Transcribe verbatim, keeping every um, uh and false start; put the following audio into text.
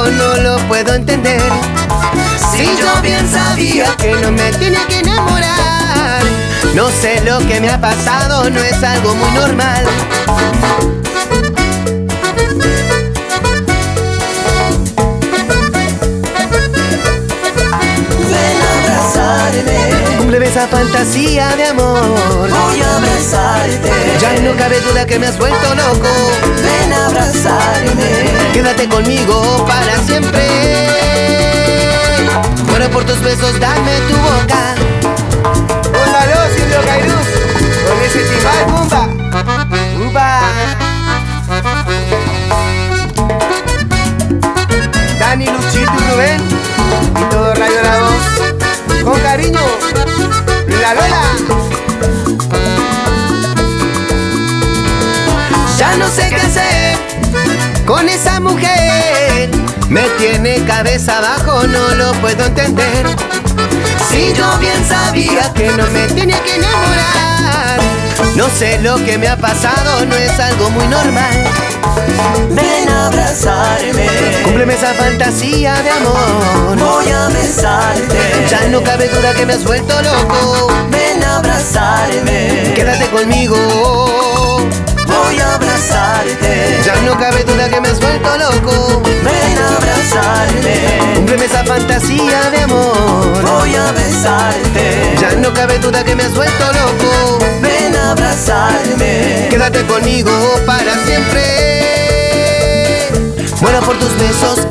abajo, no lo puedo entender. Si yo bien sabía que no me tenía que enamorar. No sé lo que me ha pasado, no es algo muy normal. Ven a abrazarme, Cúmpleme esa fantasía de amor. voy a abrazarte. Ya no cabe duda que me has vuelto loco. Ven a abrazarme, Quédate conmigo para siempre. Muero por tus besos, dame tu boca. Póngalo, Silvio Cairuz, con ese timbal, bumba, bumba. Dani, Luchito y Rubén, y todo Radio La Voz. Con cariño, La Lola. Ya no sé qué hacer con esa mujer. Me tiene cabeza abajo, no lo puedo entender. Si yo bien sabía que no me tenía que enamorar. No sé lo que me ha pasado, no es algo muy normal. ven a abrazarme, Cúmpleme esa fantasía de amor. voy a besarte. Ya no cabe duda que me has vuelto loco. Ven a abrazarme, Quédate conmigo. voy a abrazarte. Ya no cabe duda que me has vuelto loco. Ven a abrazarme, Cúmpleme esa fantasía de amor. voy a besarte. Ya no cabe duda que me has vuelto loco. Ven a abrazarme, Quédate conmigo para siempre. Muero por tus besos,